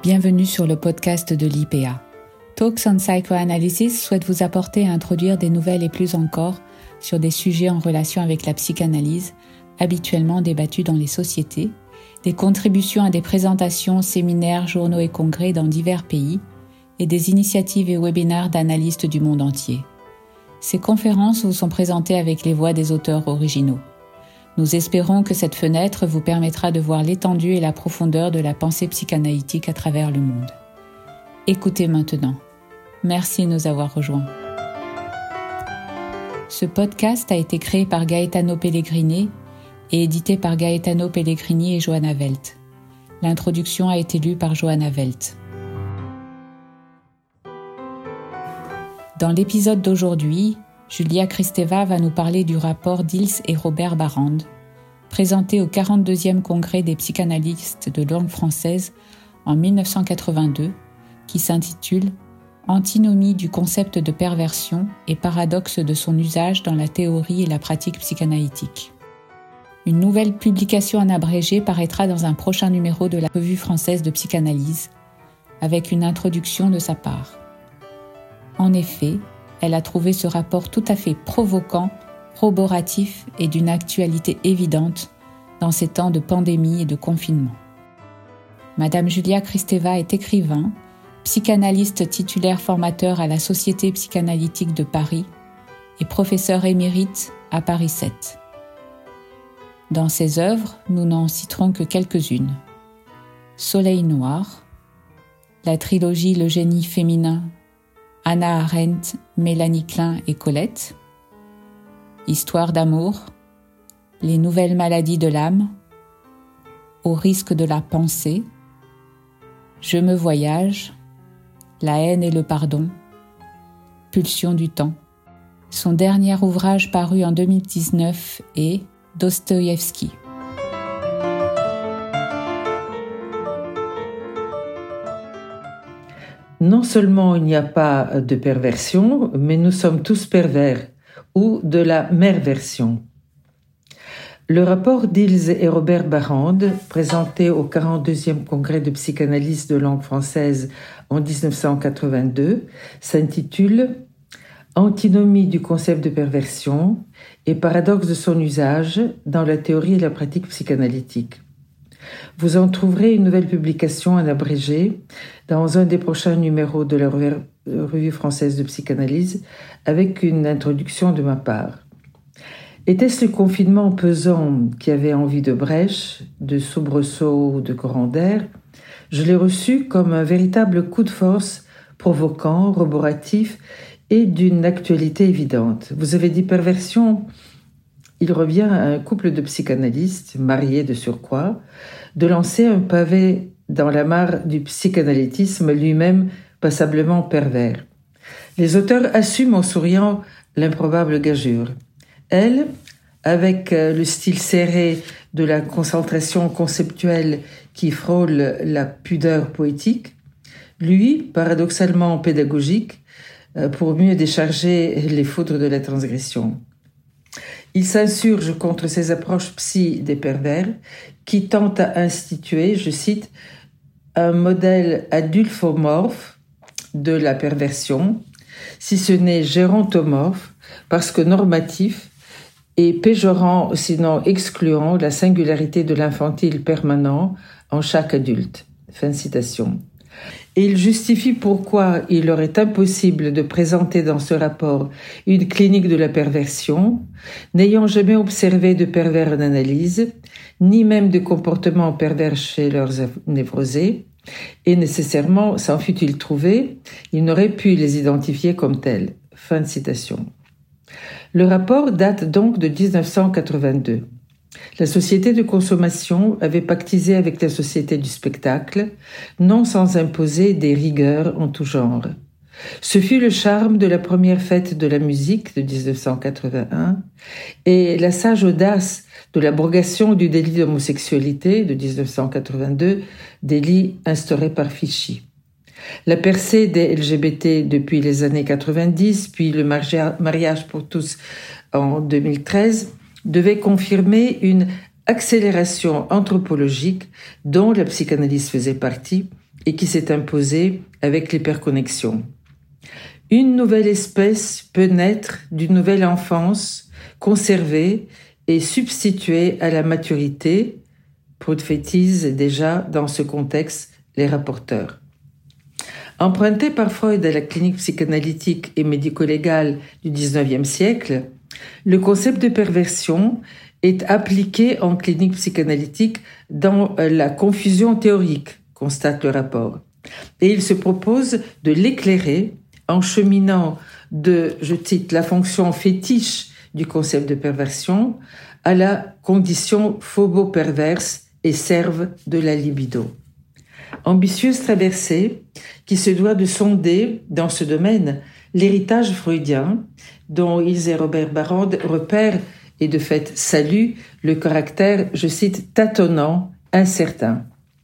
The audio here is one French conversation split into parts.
Bienvenue sur le podcast de l'IPA. Talks on Psychoanalysis souhaite vous apporter et introduire des nouvelles et plus encore sur des sujets en relation avec la psychanalyse, habituellement débattus dans les sociétés, des contributions à des présentations, séminaires, journaux et congrès dans divers pays, et des initiatives et webinaires d'analystes du monde entier. Ces conférences vous sont présentées avec les voix des auteurs originaux. Nous espérons que cette fenêtre vous permettra de voir l'étendue et la profondeur de la pensée psychanalytique à travers le monde. Écoutez maintenant. Merci de nous avoir rejoints. Ce podcast a été créé par Gaetano Pellegrini et édité par Gaetano Pellegrini et Johanna Welt. L'introduction a été lue par Johanna Welt. Dans l'épisode d'aujourd'hui, Julia Kristeva va nous parler du rapport d'Ils et Robert Barrand, présenté au 42e congrès des psychanalystes de langue française en 1982, qui s'intitule « Antinomie du concept de perversion et paradoxe de son usage dans la théorie et la pratique psychanalytique ». Une nouvelle publication en abrégé paraîtra dans un prochain numéro de la Revue française de psychanalyse, avec une introduction de sa part. En effet, elle a trouvé ce rapport tout à fait provoquant, corroboratif et d'une actualité évidente dans ces temps de pandémie et de confinement. Madame Julia Kristeva est écrivain, psychanalyste titulaire formateur à la Société psychanalytique de Paris et professeure émérite à Paris 7. Dans ses œuvres, nous n'en citerons que quelques-unes. Soleil noir, la trilogie Le génie féminin, Hannah Arendt, Mélanie Klein et Colette, Histoire d'amour, Les nouvelles maladies de l'âme, Au risque de la pensée, Je me voyage, La haine et le pardon, Pulsion du temps. Son dernier ouvrage paru en 2019 est Dostoïevski. Non seulement il n'y a pas de perversion, mais nous sommes tous pervers, ou de la merversion. Le rapport d'Ils et Robert Barrand, présenté au 42e congrès de psychanalyse de langue française en 1982, s'intitule « Antinomie du concept de perversion et paradoxe de son usage dans la théorie et la pratique psychanalytique ». Vous en trouverez une nouvelle publication en abrégé dans un des prochains numéros de la Revue française de psychanalyse avec une introduction de ma part. Était-ce le confinement pesant qui avait envie de brèche, de soubresauts ou de courant d'air? Je l'ai reçu comme un véritable coup de force provoquant, roboratif et d'une actualité évidente. Vous avez dit perversion? Il revient à un couple de psychanalystes, mariés de surcroît, de lancer un pavé dans la mare du psychanalytisme lui-même passablement pervers. Les auteurs assument en souriant l'improbable gageure. Elle, avec le style serré de la concentration conceptuelle qui frôle la pudeur poétique, lui, paradoxalement pédagogique, pour mieux décharger les foudres de la transgression. Il s'insurge contre ces approches psy des pervers qui tentent à instituer, je cite, un modèle adulfomorphe de la perversion, si ce n'est gérontomorphe, parce que normatif et péjorant, sinon excluant, la singularité de l'infantile permanent en chaque adulte. Fin de citation. Et il justifie pourquoi il leur est impossible de présenter dans ce rapport une clinique de la perversion, n'ayant jamais observé de pervers en analyse, ni même de comportements pervers chez leurs névrosés, et nécessairement, s'en fût-il trouvé, il n'aurait pu les identifier comme tels. Fin de citation. Le rapport date donc de 1982. La société de consommation avait pactisé avec la société du spectacle, non sans imposer des rigueurs en tout genre. Ce fut le charme de la première fête de la musique de 1981 et la sage audace de l'abrogation du délit d'homosexualité de 1982, délit instauré par Fichy. La percée des LGBT depuis les années 90, puis le mariage pour tous en 2013, devait confirmer une accélération anthropologique dont la psychanalyse faisait partie et qui s'est imposée avec l'hyperconnexion. Une nouvelle espèce peut naître d'une nouvelle enfance, conservée et substituée à la maturité, prophétisent déjà dans ce contexte les rapporteurs. Emprunté par Freud à la clinique psychanalytique et médico-légale du XIXe siècle, le concept de perversion est appliqué en clinique psychanalytique dans la confusion théorique, constate le rapport. Et il se propose de l'éclairer en cheminant de, je cite, la fonction fétiche du concept de perversion à la condition phobo-perverse et serve de la libido. Ambitieuse traversée qui se doit de sonder dans ce domaine l'héritage freudien dont Ilse et Robert Barrand repèrent et de fait saluent le caractère, je cite, tâtonnant, incertain.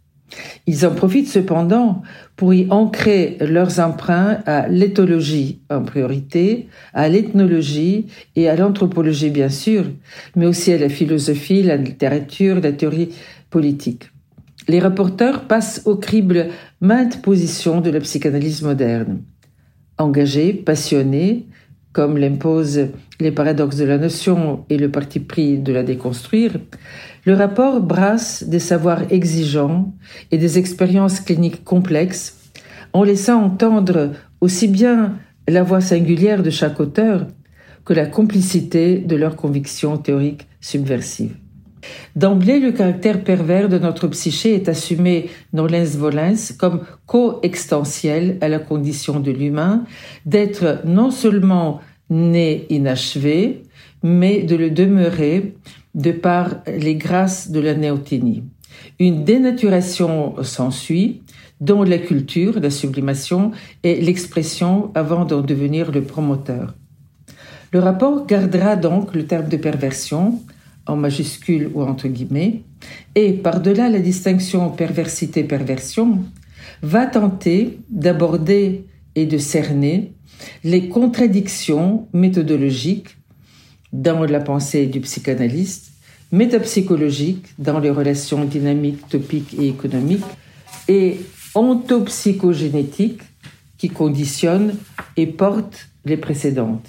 Ils en profitent cependant pour y ancrer leurs emprunts à l'éthologie en priorité, à l'ethnologie et à l'anthropologie bien sûr, mais aussi à la philosophie, la littérature, la théorie politique. Les rapporteurs passent au crible maintes positions de la psychanalyse moderne. Engagés, passionnés, comme l'imposent les paradoxes de la notion et le parti pris de la déconstruire, le rapport brasse des savoirs exigeants et des expériences cliniques complexes, en laissant entendre aussi bien la voix singulière de chaque auteur que la complicité de leurs convictions théoriques subversives. D'emblée, le caractère pervers de notre psyché est assumé nolens volens comme coextensiel à la condition de l'humain d'être non seulement né inachevé, mais de le demeurer de par les grâces de la néoténie. Une dénaturation s'ensuit, dont la culture, la sublimation et l'expression avant d'en devenir le promoteur. Le rapport gardera donc le terme de perversion, en majuscule ou entre guillemets, et par-delà la distinction perversité-perversion, va tenter d'aborder et de cerner les contradictions méthodologiques dans la pensée du psychanalyste, métapsychologiques dans les relations dynamiques, topiques et économiques, et ontopsychogénétiques qui conditionnent et portent les précédentes.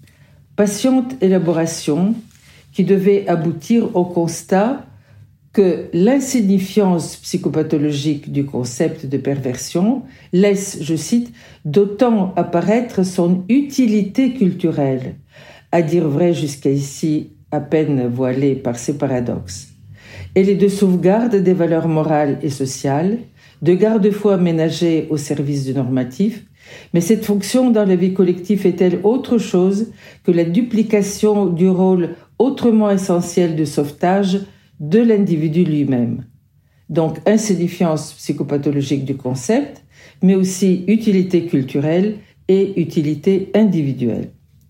Patiente élaboration qui devait aboutir au constat que l'insignifiance psychopathologique du concept de perversion laisse, je cite, d'autant apparaître son utilité culturelle, à dire vrai jusqu'à ici à peine voilée par ses paradoxes. Elle est de sauvegarde des valeurs morales et sociales, de garde-fou aménagée au service du normatif, mais cette fonction dans la vie collective est-elle autre chose que la duplication du rôle autrement essentiel de sauvetage de l'individu lui-même. Donc, insignifiance psychopathologique du concept, mais aussi utilité culturelle et utilité individuelle.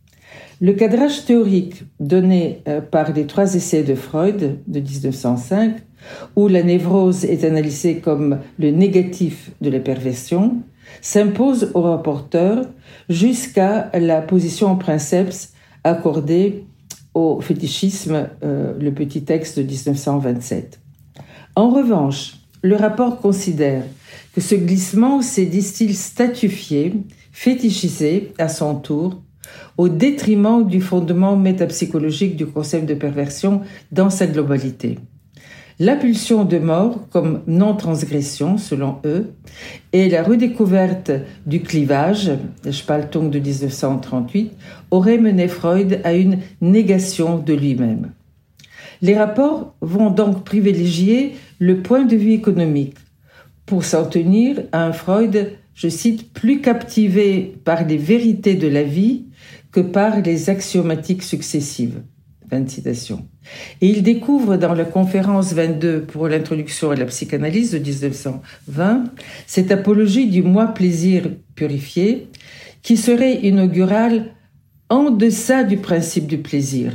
Le cadrage théorique donné par les 3 essais de Freud de 1905, où la névrose est analysée comme le négatif de la perversion, s'impose au rapporteur jusqu'à la position princeps accordée au fétichisme, le petit texte de 1927. En revanche, le rapport considère que ce glissement s'est, disent-ils, statifié, fétichisé à son tour, au détriment du fondement métapsychologique du concept de perversion dans sa globalité. La pulsion de mort comme non-transgression, selon eux, et la redécouverte du clivage, Spaltung de 1938, auraient mené Freud à une négation de lui-même. Les rapports vont donc privilégier le point de vue économique pour s'en tenir à un Freud, je cite, plus captivé par les vérités de la vie que par les axiomatiques successives. Fin de citation. Et il découvre dans la conférence 22 pour l'introduction à la psychanalyse de 1920 cette apologie du moi-plaisir purifié qui serait inaugurale en deçà du principe du plaisir.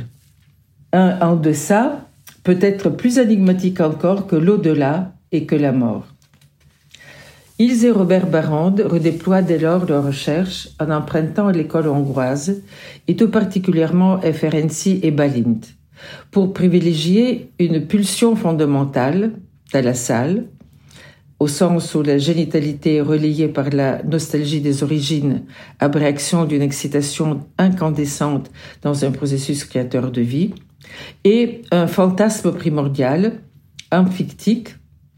Un en deçà peut être plus énigmatique encore que l'au-delà et que la mort. Ilse et Robert Barrand redéploient dès lors leurs recherches en empruntant l'école hongroise et tout particulièrement Ferenczi et Balint pour privilégier une pulsion fondamentale, Thalassale, au sens où la génitalité est relayée par la nostalgie des origines, abréaction d'une excitation incandescente dans un processus créateur de vie, et un fantasme primordial, amphyctique,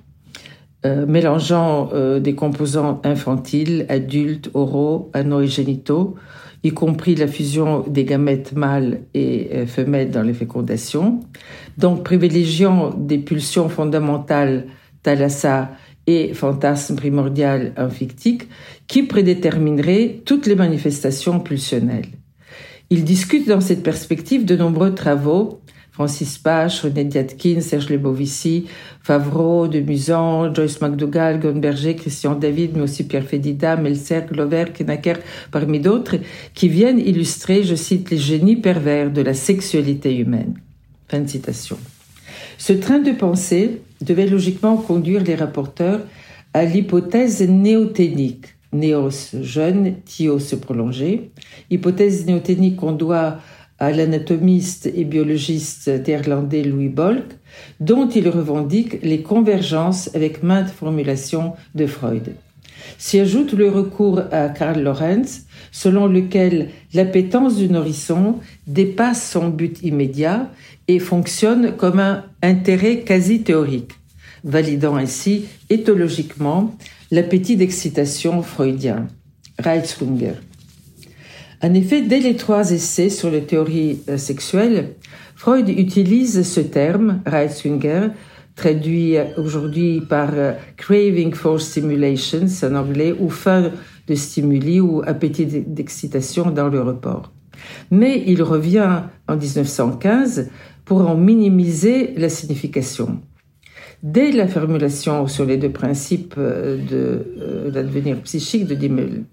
mélangeant des composants infantiles, adultes, oraux, anaux et génitaux, y compris la fusion des gamètes mâles et femelles dans les fécondations, donc privilégiant des pulsions fondamentales thalassa et fantasme primordial amphyctique qui prédétermineraient toutes les manifestations pulsionnelles. Il discute dans cette perspective de nombreux travaux, Francis Pache, René Dyadkine, Serge Lebovici, Favreau, de Musan, Joyce McDougall, Gonberger, Christian David, mais aussi Pierre Fédida, Meltzer, Glover, Kenaker, parmi d'autres, qui viennent illustrer, je cite, les génies pervers de la sexualité humaine. Fin de citation. Ce train de pensée devait logiquement conduire les rapporteurs à l'hypothèse néothénique. Néos, jeune, thios, prolongé. Hypothèse néothénique qu'on doit à l'anatomiste et biologiste néerlandais Louis Bolk, dont il revendique les convergences avec maintes formulations de Freud. S'y ajoute le recours à Karl Lorenz, selon lequel l'appétence du nourrisson dépasse son but immédiat et fonctionne comme un intérêt quasi théorique, validant ainsi éthologiquement l'appétit d'excitation freudien. Reitzhunger. En effet, dès les 3 essais sur les théories sexuelles, Freud utilise ce terme, Reitzhunger, traduit aujourd'hui par craving for stimulation en anglais, ou faim de stimuli ou appétit d'excitation dans le report. Mais il revient en 1915 pour en minimiser la signification. Dès la formulation sur les 2 principes de l'advenir psychique de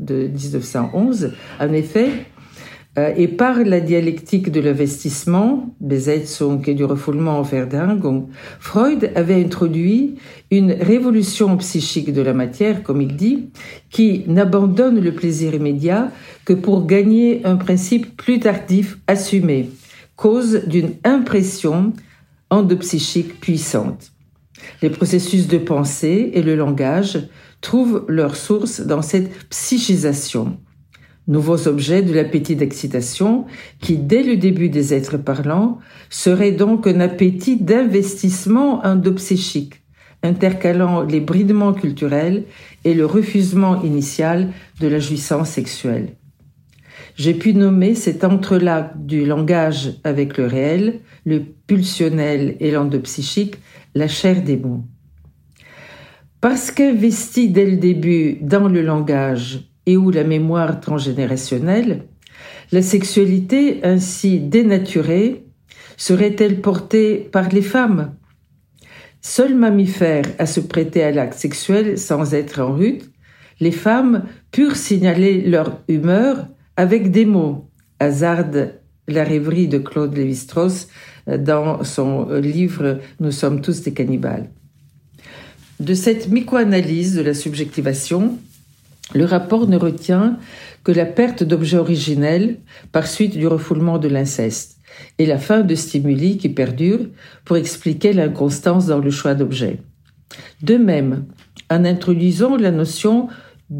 1911, en effet, et par la dialectique de l'investissement, Besetzung et du refoulement en Verdangung, Freud avait introduit une révolution psychique de la matière, comme il dit, qui n'abandonne le plaisir immédiat que pour gagner un principe plus tardif assumé, cause d'une impression endopsychique puissante. Les processus de pensée et le langage trouvent leur source dans cette psychisation. Nouveaux objets de l'appétit d'excitation qui, dès le début des êtres parlants, serait donc un appétit d'investissement endopsychique, intercalant les bridements culturels et le refusement initial de la jouissance sexuelle. J'ai pu nommer cet entrelac du langage avec le réel, le pulsionnel et l'endopsychique, la chair des mots. Parce qu'investi dès le début dans le langage et ou la mémoire transgénérationnelle, la sexualité ainsi dénaturée serait-elle portée par les femmes? Seuls mammifères à se prêter à l'acte sexuel sans être en rut, les femmes purent signaler leur humeur avec des mots, hasarde la rêverie de Claude Lévi-Strauss dans son livre « Nous sommes tous des cannibales ». De cette mycoanalyse de la subjectivation, le rapport ne retient que la perte d'objets originels par suite du refoulement de l'inceste et la fin de stimuli qui perdurent pour expliquer l'inconstance dans le choix d'objets. De même, en introduisant la notion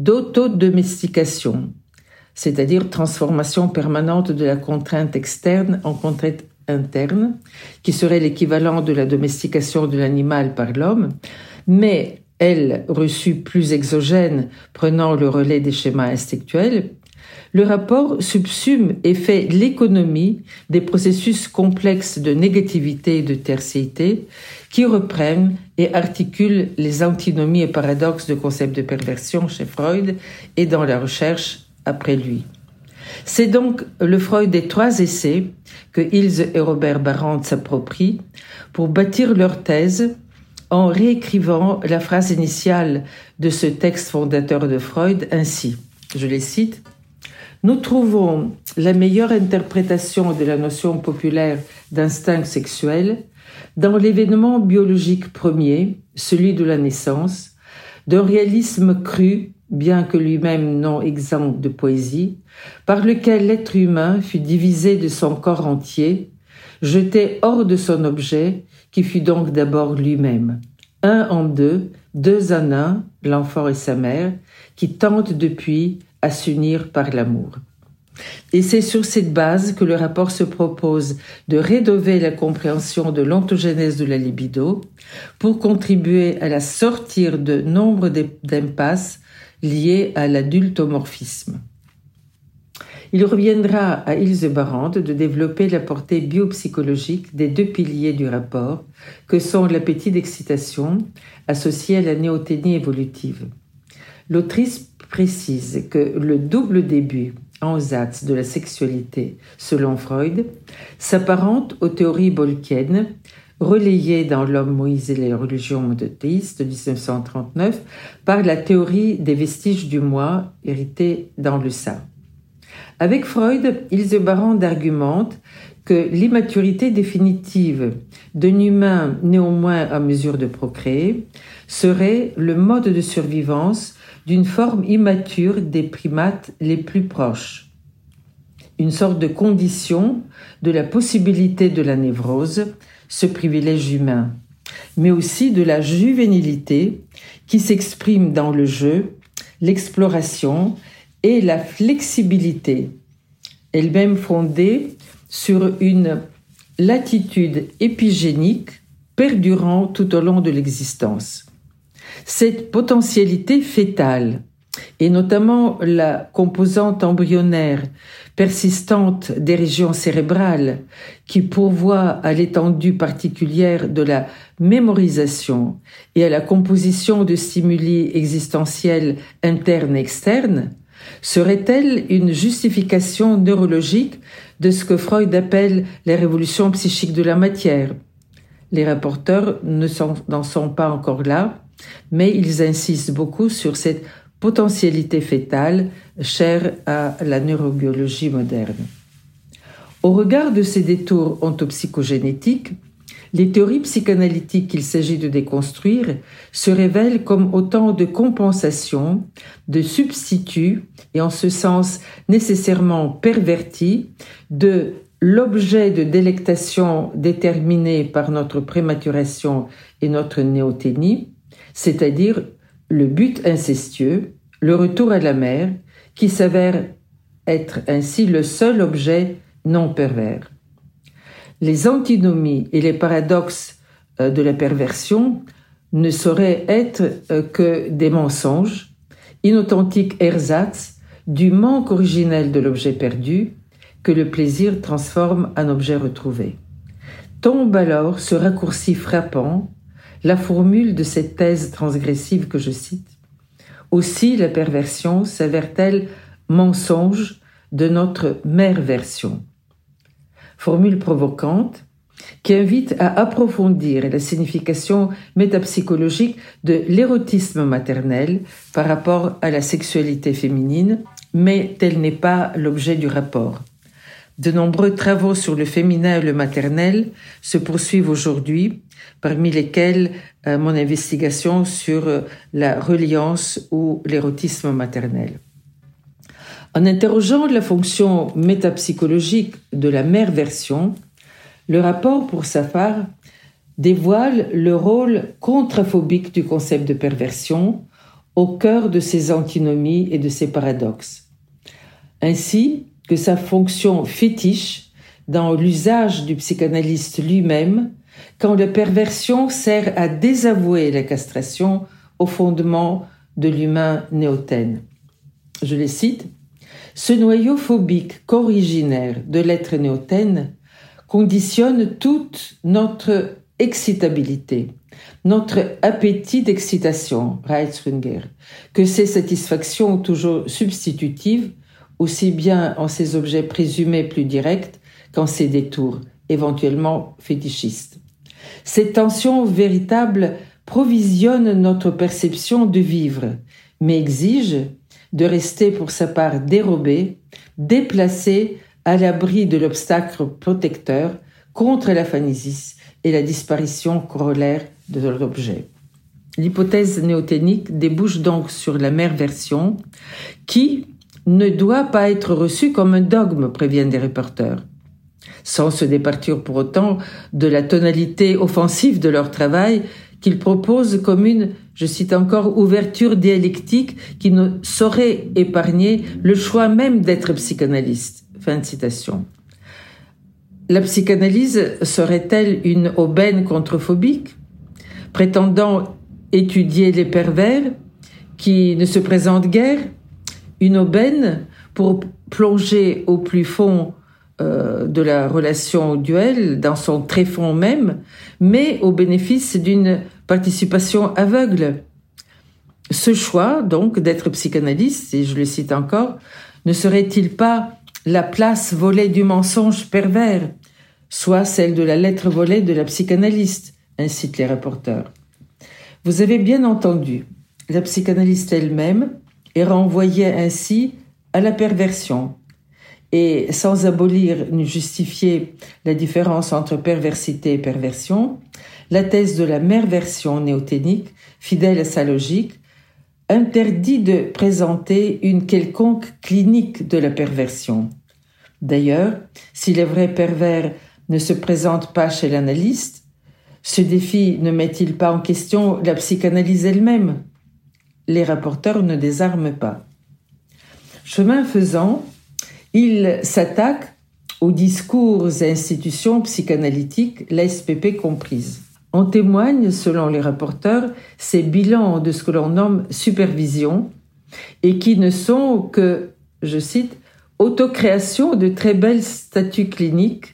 d'autodomestication, c'est-à-dire transformation permanente de la contrainte externe en contrainte interne, qui serait l'équivalent de la domestication de l'animal par l'homme, mais elle reçue plus exogène, prenant le relais des schémas instinctuels, le rapport subsume et fait l'économie des processus complexes de négativité et de tertiité qui reprennent et articulent les antinomies et paradoxes de concepts de perversion chez Freud et dans la recherche après lui. C'est donc le Freud des 3 essais que Ilse et Robert Barrand s'approprient pour bâtir leur thèse en réécrivant la phrase initiale de ce texte fondateur de Freud ainsi, je les cite, « Nous trouvons la meilleure interprétation de la notion populaire d'instinct sexuel dans l'événement biologique premier, celui de la naissance, d'un réalisme cru, bien que lui-même non exempt de poésie, par lequel l'être humain fut divisé de son corps entier, jeté hors de son objet, qui fut donc d'abord lui-même. 1 en 2, deux en un, l'enfant et sa mère, qui tentent depuis à s'unir par l'amour. Et c'est sur cette base que le rapport se propose de rénover la compréhension de l'ontogénèse de la libido pour contribuer à la sortir de nombre d'impasses liées à l'adultomorphisme. Il reviendra à Hildebrand de développer la portée biopsychologique des deux piliers du rapport, que sont l'appétit d'excitation associé à la néoténie évolutive. L'autrice précise que le double début en Satz de la sexualité, selon Freud, s'apparente aux théories bolkiennes, relayées dans L'homme, Moïse et les religions monothéistes de 1939 par la théorie des vestiges du moi héritée dans le sein. Avec Freud, Hildebrand argumente que l'immaturité définitive d'un humain néanmoins à mesure de procréer serait le mode de survivance d'une forme immature des primates les plus proches, une sorte de condition de la possibilité de la névrose, ce privilège humain, mais aussi de la juvénilité qui s'exprime dans le jeu, l'exploration et la flexibilité, elle-même fondée sur une latitude épigénique perdurant tout au long de l'existence. Cette potentialité fétale, et notamment la composante embryonnaire persistante des régions cérébrales qui pourvoient à l'étendue particulière de la mémorisation et à la composition de stimuli existentiels internes et externes, serait-elle une justification neurologique de ce que Freud appelle les révolutions psychiques de la matière? Les rapporteurs n'en sont pas encore là, mais ils insistent beaucoup sur cette potentialité fétale chère à la neurobiologie moderne. Au regard de ces détours ontopsychogénétiques, les théories psychanalytiques qu'il s'agit de déconstruire se révèlent comme autant de compensations, de substituts, et en ce sens nécessairement pervertis, de l'objet de délectation déterminé par notre prématuration et notre néoténie, c'est-à-dire le but incestueux, le retour à la mère, qui s'avère être ainsi le seul objet non pervers. Les antinomies et les paradoxes de la perversion ne sauraient être que des mensonges, inauthentiques ersatz du manque originel de l'objet perdu que le plaisir transforme en objet retrouvé. Tombe alors ce raccourci frappant, la formule de cette thèse transgressive que je cite. Aussi la perversion s'avère-t-elle mensonge de notre mère version. Formule provocante qui invite à approfondir la signification métapsychologique de l'érotisme maternel par rapport à la sexualité féminine, mais tel n'est pas l'objet du rapport. De nombreux travaux sur le féminin et le maternel se poursuivent aujourd'hui, parmi lesquels mon investigation sur la reliance ou l'érotisme maternel. En interrogeant la fonction métapsychologique de la mère version, le rapport, pour sa part, dévoile le rôle contraphobique du concept de perversion au cœur de ses antinomies et de ses paradoxes. Ainsi que sa fonction fétiche dans l'usage du psychanalyste lui-même, quand la perversion sert à désavouer la castration au fondement de l'humain néothène. Je les cite. Ce noyau phobique qu'originaire de l'être néothène conditionne toute notre excitabilité, notre appétit d'excitation, Reitzrunger, que ces satisfactions toujours substitutives, aussi bien en ces objets présumés plus directs qu'en ces détours, éventuellement fétichistes. Cette tension véritable provisionne notre perception de vivre, mais exige de rester pour sa part dérobé, déplacé à l'abri de l'obstacle protecteur contre la phanésis et la disparition corollaire de l'objet. L'hypothèse néothénique débouche donc sur la mère version qui ne doit pas être reçue comme un dogme, préviennent des rapporteurs. Sans se départir pour autant de la tonalité offensive de leur travail qu'il propose comme une, je cite encore, ouverture dialectique qui ne saurait épargner le choix même d'être psychanalyste. Fin de citation. La psychanalyse serait-elle une aubaine contrephobique, prétendant étudier les pervers qui ne se présentent guère, une aubaine pour plonger au plus fond de la relation duel, dans son tréfonds même, mais au bénéfice d'une participation aveugle. Ce choix, donc, d'être psychanalyste, et je le cite encore, ne serait-il pas la place volée du mensonge pervers, soit celle de la lettre volée de la psychanalyste, incitent les rapporteurs. Vous avez bien entendu, la psychanalyste elle-même est renvoyée ainsi à la perversion. Et sans abolir ni justifier la différence entre perversité et perversion, la thèse de la merversion néoténique, fidèle à sa logique, interdit de présenter une quelconque clinique de la perversion. D'ailleurs, si les vrais pervers ne se présentent pas chez l'analyste, ce défi ne met-il pas en question la psychanalyse elle-même? Les rapporteurs ne désarment pas. Chemin faisant, il s'attaque aux discours et institutions psychanalytiques, la SPP comprise. En témoignent, selon les rapporteurs, ces bilans de ce que l'on nomme supervision et qui ne sont que, je cite, autocréation de très belles statuts cliniques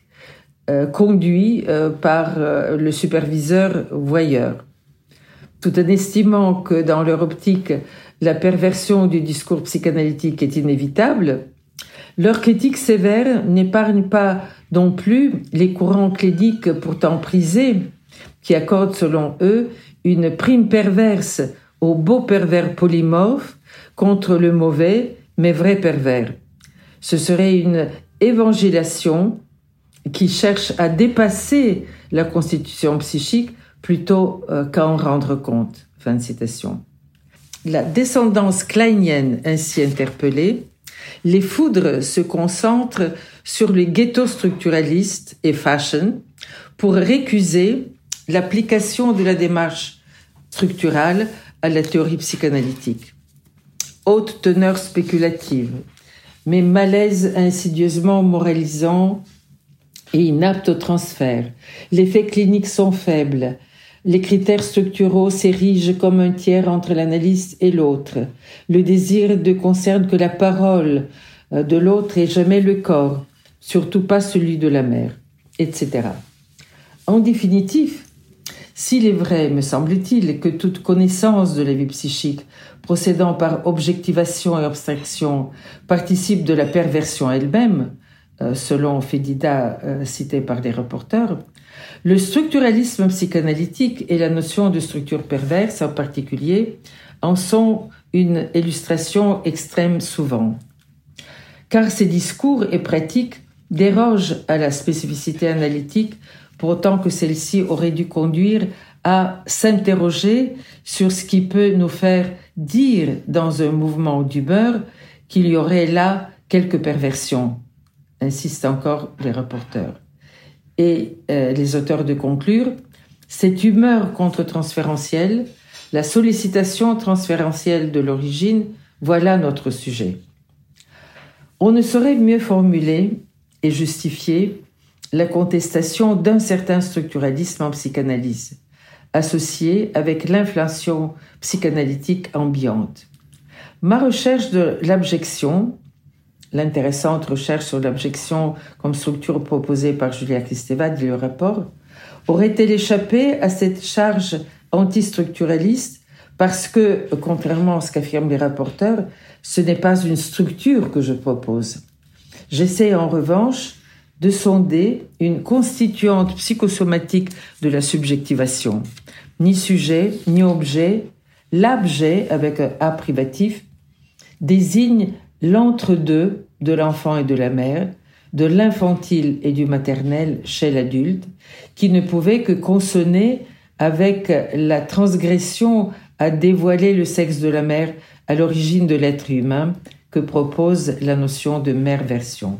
conduits par le superviseur voyeur. Tout en estimant que dans leur optique, la perversion du discours psychanalytique est inévitable, leur critique sévère n'épargne pas non plus les courants cliniques pourtant prisés, qui accordent selon eux une prime perverse au beau pervers polymorphe contre le mauvais mais vrai pervers. Ce serait une évangélisation qui cherche à dépasser la constitution psychique plutôt qu'à en rendre compte. Fin de citation. La descendance kleinienne ainsi interpellée, les foudres se concentrent sur les ghettos structuralistes et fashion pour récuser l'application de la démarche structurale à la théorie psychanalytique. Haute teneur spéculative, mais malaise insidieusement moralisant et inapte au transfert. Les faits cliniques sont faibles. Les critères structuraux s'érigent comme un tiers entre l'analyste et l'autre. Le désir ne concerne que la parole de l'autre et jamais le corps, surtout pas celui de la mère, etc. En définitive, s'il est vrai, me semble-t-il, que toute connaissance de la vie psychique, procédant par objectivation et abstraction, participe de la perversion elle-même, selon Fedida cité par les rapporteurs, le structuralisme psychanalytique et la notion de structure perverse en particulier en sont une illustration extrême souvent. Car ces discours et pratiques dérogent à la spécificité analytique pour autant que celle-ci aurait dû conduire à s'interroger sur ce qui peut nous faire dire dans un mouvement d'humeur qu'il y aurait là quelques perversions, insistent encore les rapporteurs. Et les auteurs de conclure, cette humeur contre-transférentielle, la sollicitation transférentielle de l'origine, voilà notre sujet. On ne saurait mieux formuler et justifier la contestation d'un certain structuralisme en psychanalyse, associé avec l'inflation psychanalytique ambiante. Ma recherche de l'abjection, l'intéressante recherche sur l'abjection comme structure proposée par Julia Kristeva, dit le rapport, aurait-elle échappé à cette charge antistructuraliste parce que, contrairement à ce qu'affirment les rapporteurs, ce n'est pas une structure que je propose. J'essaie en revanche de sonder une constituante psychosomatique de la subjectivation. Ni sujet, ni objet, l'abjet, avec un A privatif, désigne l'entre-deux de l'enfant et de la mère, de l'infantile et du maternel chez l'adulte, qui ne pouvait que consonner avec la transgression à dévoiler le sexe de la mère à l'origine de l'être humain que propose la notion de mère-version.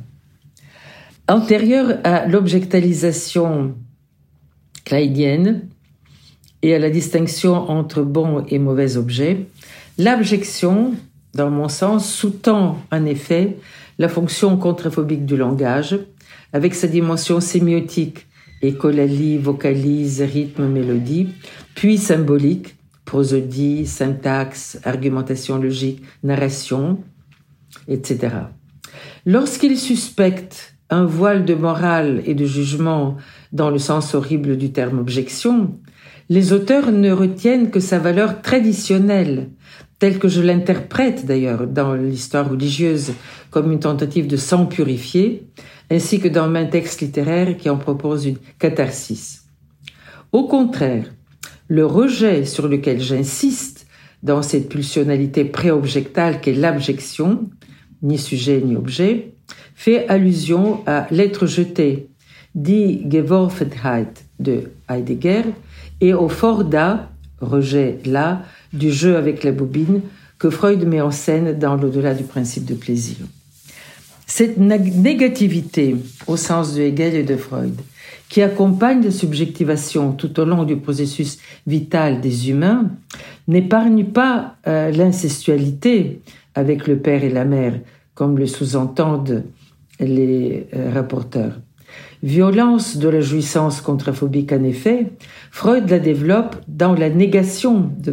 Antérieure à l'objectalisation kleinienne et à la distinction entre bon et mauvais objet, l'abjection, dans mon sens, sous-tend en effet la fonction contraphobique du langage, avec sa dimension sémiotique, écholalie, vocalise, rythme, mélodie, puis symbolique, prosodie, syntaxe, argumentation logique, narration, etc. Lorsqu'il suspecte un voile de morale et de jugement dans le sens horrible du terme objection, les auteurs ne retiennent que sa valeur traditionnelle, telle que je l'interprète d'ailleurs dans l'histoire religieuse comme une tentative de s'en purifier, ainsi que dans maints textes littéraires qui en proposent une catharsis. Au contraire, le rejet sur lequel j'insiste dans cette pulsionalité préobjectale qu'est l'abjection, ni sujet ni objet, fait allusion à l'être jeté, die Geworfenheit de Heidegger, et au fort da, rejet là, du jeu avec la bobine que Freud met en scène dans l'au-delà du principe de plaisir. Cette négativité, au sens de Hegel et de Freud, qui accompagne la subjectivation tout au long du processus vital des humains, n'épargne pas l'incestualité avec le père et la mère, comme le sous-entendent les rapporteurs. Violence de la jouissance contraphobique, en effet, Freud la développe dans la négation de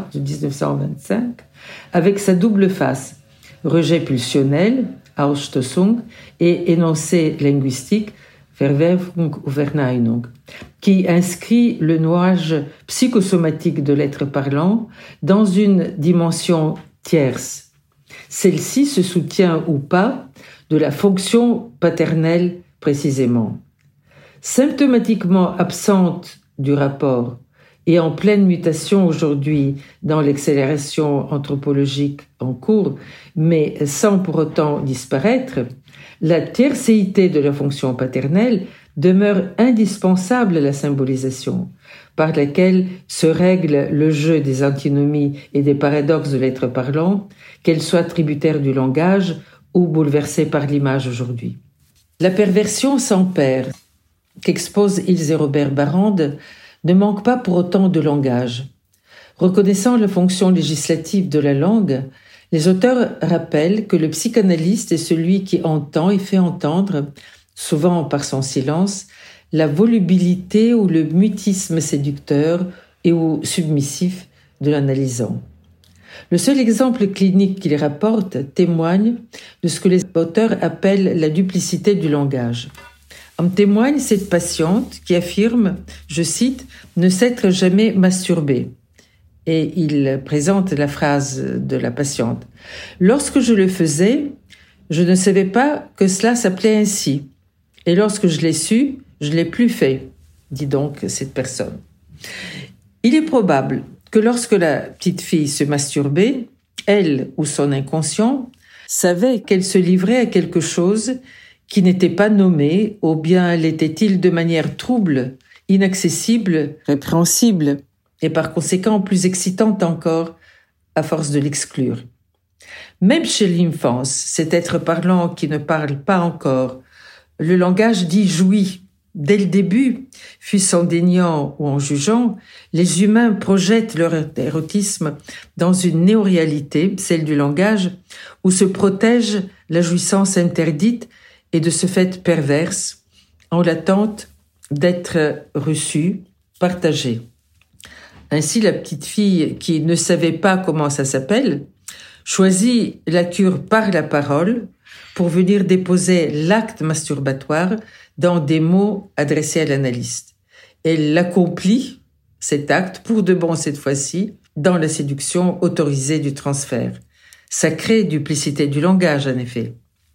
1925 avec sa double face, rejet pulsionnel, Ausstoßung, et énoncé linguistique, Verwerfung ou Verneinung, qui inscrit le nouage psychosomatique de l'être parlant dans une dimension tierce. Celle-ci se soutient ou pas de la fonction paternelle précisément. Symptomatiquement absente du rapport et en pleine mutation aujourd'hui dans l'accélération anthropologique en cours, mais sans pour autant disparaître, la tiercéité de la fonction paternelle demeure indispensable à la symbolisation, par laquelle se règle le jeu des antinomies et des paradoxes de l'être parlant, qu'elles soient tributaires du langage ou bouleversées par l'image aujourd'hui. La perversion sans père qu'exposent Ilse et Robert Barrande ne manque pas pour autant de langage. Reconnaissant la fonction législative de la langue, les auteurs rappellent que le psychanalyste est celui qui entend et fait entendre, souvent par son silence, la volubilité ou le mutisme séducteur et ou submissif de l'analysant. Le seul exemple clinique qu'il rapporte témoigne de ce que les auteurs appellent la duplicité du langage. En témoigne cette patiente qui affirme, je cite, « ne s'être jamais masturbée ». Et il présente la phrase de la patiente. « Lorsque je le faisais, je ne savais pas que cela s'appelait ainsi. Et lorsque je l'ai su, je ne l'ai plus fait », dit donc cette personne. Il est probable que lorsque la petite fille se masturbait, elle ou son inconscient savait qu'elle se livrait à quelque chose qui n'était pas nommé, ou bien l'était-il de manière trouble, inaccessible, répréhensible, et par conséquent plus excitante encore, à force de l'exclure. Même chez l'enfance, cet être parlant qui ne parle pas encore, le langage dit jouit. Dès le début, fût-ce en déniant ou en jugeant, les humains projettent leur érotisme dans une néoréalité, celle du langage, où se protège la jouissance interdite et de ce fait perverse, en l'attente d'être reçue, partagée. Ainsi, la petite fille qui ne savait pas comment ça s'appelle, choisit la cure par la parole pour venir déposer l'acte masturbatoire dans des mots adressés à l'analyste. Elle l'accomplit, cet acte, pour de bon cette fois-ci, dans la séduction autorisée du transfert. Sacrée duplicité du langage, en effet.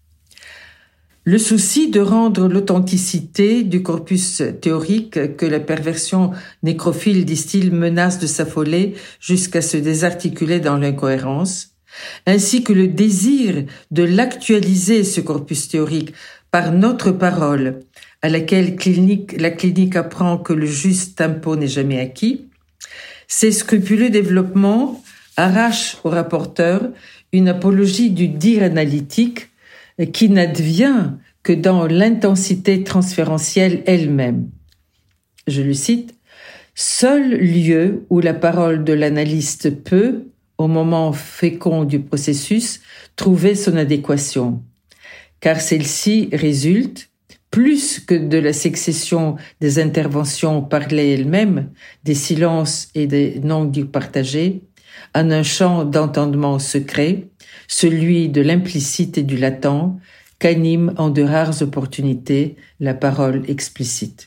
Le souci de rendre l'authenticité du corpus théorique que la perversion nécrophile, disent-ils, menace de s'affoler jusqu'à se désarticuler dans l'incohérence, ainsi que le désir de l'actualiser, ce corpus théorique, par notre parole, à laquelle la clinique apprend que le juste tempo n'est jamais acquis, ces scrupuleux développements arrachent au rapporteur une apologie du dire analytique qui n'advient que dans l'intensité transférentielle elle-même. Je le cite, « seul lieu où la parole de l'analyste peut, au moment fécond du processus, trouver son adéquation, car celle-ci résulte, plus que de la succession des interventions parlées elles-mêmes, des silences et des non-dits partagés, en un champ d'entendement secret, celui de l'implicite et du latent, qu'anime en de rares opportunités la parole explicite.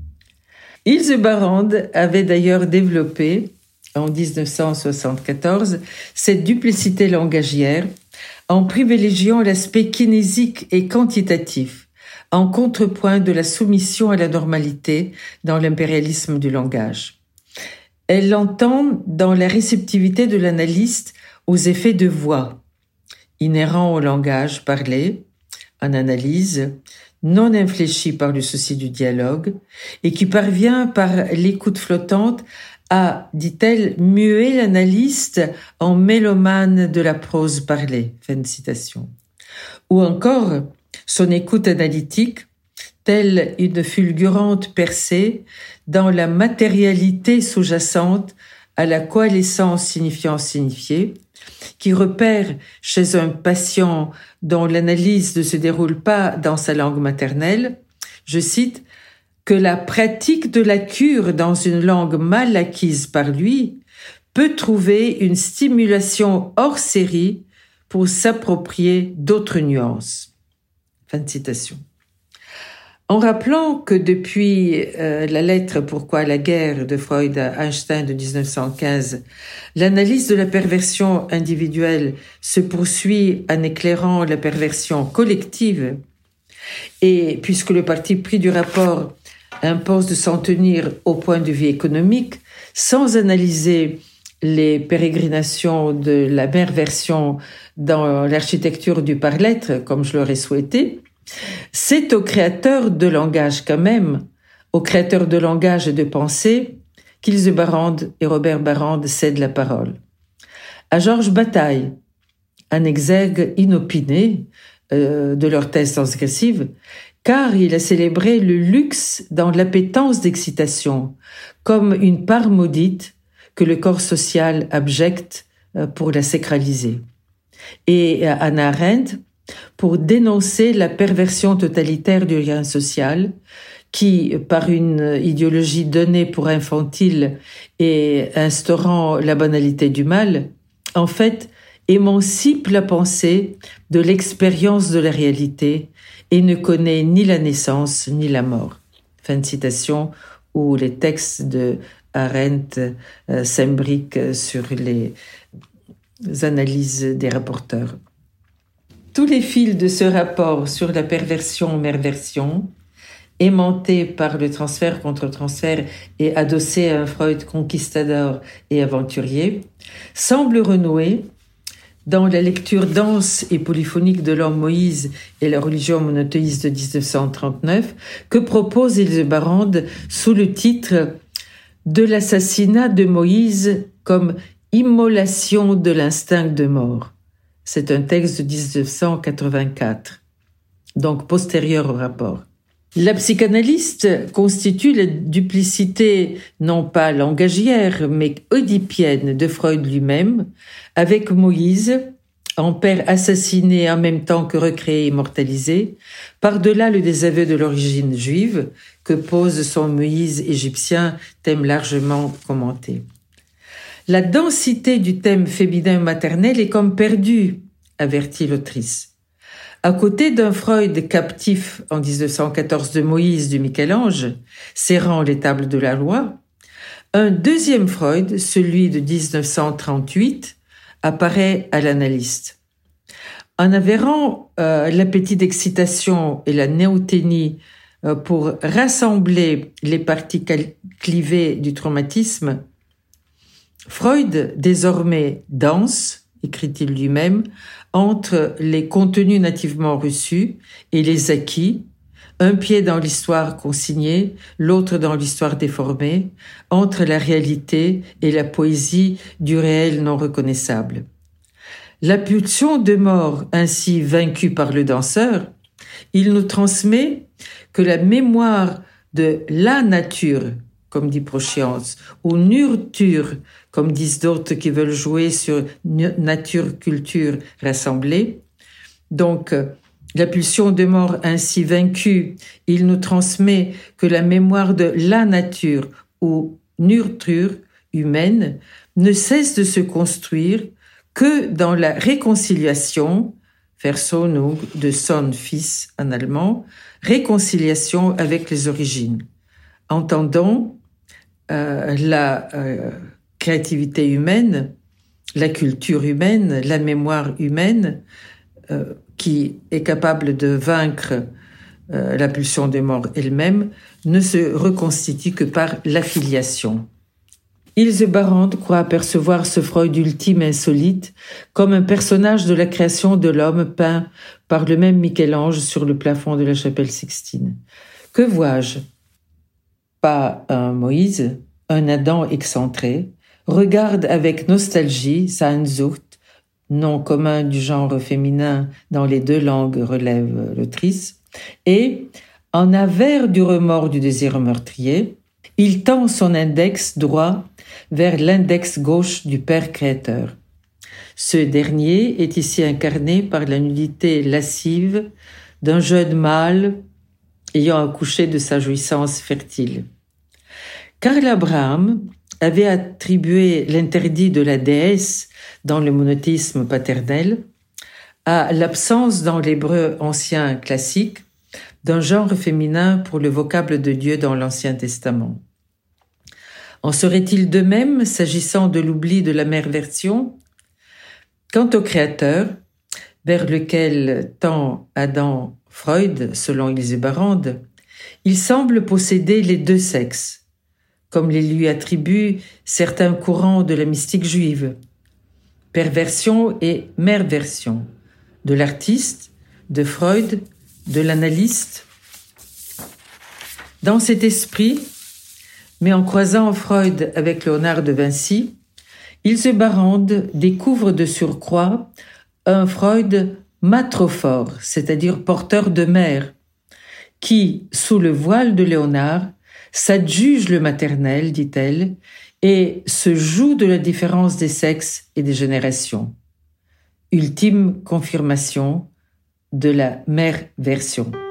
Hildebrand avait d'ailleurs développé, en 1974, cette duplicité langagière en privilégiant l'aspect kinésique et quantitatif, en contrepoint de la soumission à la normalité dans l'impérialisme du langage. Elle l'entend dans la réceptivité de l'analyste aux effets de voix, inhérents au langage parlé, en analyse, non infléchi par le souci du dialogue, et qui parvient par l'écoute flottante à, dit-elle, muer l'analyste en mélomane de la prose parlée. Fin de citation. Ou encore, son écoute analytique, telle une fulgurante percée dans la matérialité sous-jacente à la coalescence signifiant-signifié, qui repère chez un patient dont l'analyse ne se déroule pas dans sa langue maternelle, je cite, que la pratique de la cure dans une langue mal acquise par lui peut trouver une stimulation hors série pour s'approprier d'autres nuances. Fin de citation. En rappelant que depuis la lettre « Pourquoi la guerre » de Freud à Einstein de 1915, l'analyse de la perversion individuelle se poursuit en éclairant la perversion collective, et puisque le parti pris du rapport impose de s'en tenir au point de vue économique, sans analyser les pérégrinations de la perversion dans l'architecture du par-l'être, comme je l'aurais souhaité, c'est au créateur de langage quand même, au créateur de langage et de pensée, qu'Hildebrand et Robert Barrand cèdent la parole. À Georges Bataille, un exergue inopiné de leur thèse transgressive, car il a célébré le luxe dans l'appétence d'excitation, comme une part maudite que le corps social abjecte pour la sacraliser. Et à Hannah Arendt, pour dénoncer la perversion totalitaire du lien social qui, par une idéologie donnée pour infantile et instaurant la banalité du mal, en fait, émancipe la pensée de l'expérience de la réalité et ne connaît ni la naissance ni la mort. Fin de citation, où les textes de Arendt s'imbriquent sur les analyses des rapporteurs. Tous les fils de ce rapport sur la perversion-merversion, aimanté par le transfert contre transfert et adossé à un Freud conquistador et aventurier, semblent renouer dans la lecture dense et polyphonique de l'homme Moïse et la religion monothéiste de 1939 que propose Hildebrand sous le titre « De l'assassinat de Moïse comme immolation de l'instinct de mort ». C'est un texte de 1984, donc postérieur au rapport. La psychanalyste constitue la duplicité non pas langagière, mais oedipienne de Freud lui-même, avec Moïse, en père assassiné en même temps que recréé et immortalisé, par-delà le désaveu de l'origine juive que pose son Moïse égyptien, thème largement commenté. La densité du thème féminin maternel est comme perdue, avertit l'autrice. À côté d'un Freud captif en 1914 de Moïse de Michel-Ange, serrant les tables de la loi, un deuxième Freud, celui de 1938, apparaît à l'analyste. En avérant l'appétit d'excitation et la néoténie pour rassembler les parties clivées du traumatisme, Freud, désormais danse, écrit-il lui-même, entre les contenus nativement reçus et les acquis, un pied dans l'histoire consignée, l'autre dans l'histoire déformée, entre la réalité et la poésie du réel non reconnaissable. La pulsion de mort ainsi vaincue par le danseur, il nous transmet que la mémoire de la nature comme dit Proscience, ou nurture, comme disent d'autres qui veulent jouer sur nature-culture rassemblée. Donc, la pulsion de mort ainsi vaincue, il nous transmet que la mémoire de la nature ou nurture humaine ne cesse de se construire que dans la réconciliation, Versöhnung de son fils en allemand, réconciliation avec les origines. Entendons la créativité humaine, la culture humaine, la mémoire humaine, qui est capable de vaincre la pulsion de mort elle-même, ne se reconstitue que par l'affiliation. Hildebrand croit apercevoir ce Freud ultime insolite comme un personnage de la création de l'homme peint par le même Michel-Ange sur le plafond de la chapelle Sixtine. Que vois-je? Pas un Moïse, un Adam excentré, regarde avec nostalgie Sehnsucht, nom commun du genre féminin dans les deux langues, relève l'autrice, et, en avers du remords du désir meurtrier, il tend son index droit vers l'index gauche du Père créateur. Ce dernier est ici incarné par la nudité lascive d'un jeune mâle ayant accouché de sa jouissance fertile. Karl Abraham avait attribué l'interdit de la déesse dans le monothéisme paternel à l'absence dans l'hébreu ancien classique d'un genre féminin pour le vocable de Dieu dans l'Ancien Testament. En serait-il de même s'agissant de l'oubli de la mère version? Quant au Créateur, vers lequel tend Adam Freud, selon Hildebrand, il semble posséder les deux sexes, comme les lui attribuent certains courants de la mystique juive, perversion et mère-version, de l'artiste, de Freud, de l'analyste. Dans cet esprit, mais en croisant Freud avec Léonard de Vinci, Hildebrand découvre de surcroît un Freud matrophore, c'est-à-dire porteur de mère, qui, sous le voile de Léonard, s'adjuge le maternel, dit-elle, et se joue de la différence des sexes et des générations. Ultime confirmation de la mère version.